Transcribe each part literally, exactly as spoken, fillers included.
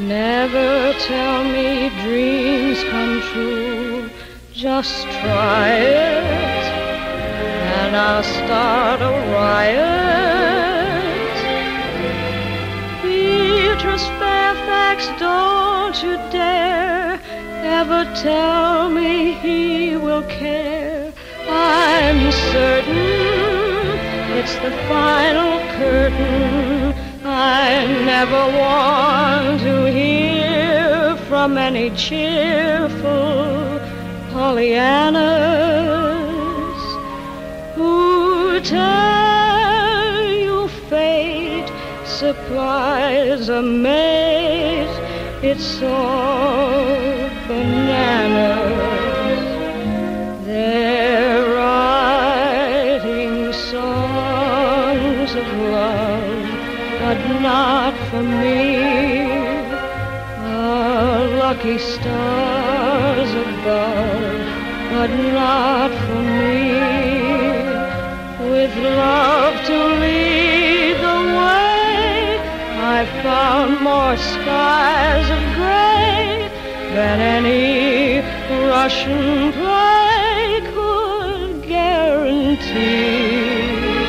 Never tell me dreams come true. Just try it, and I'll start a riot. Beatrice Fairfax, don't you dare ever tell me he will care. I'm certain it's the final curtain. I never want to hear from any cheerful Pollyannas who tell you fate supplies a mate. It's all bananas. They're writing songs of love, but not for me. The lucky stars above, but not for me. With love to lead the way, I've found more skies of gray than any Russian play could guarantee.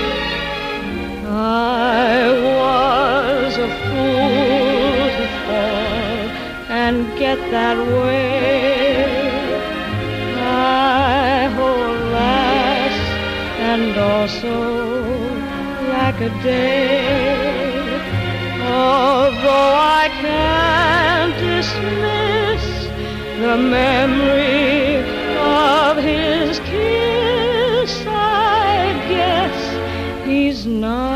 I was a fool to fall and get that way. I hold last and also lack a day. Although I can't dismiss the memory of his kiss, I guess he's not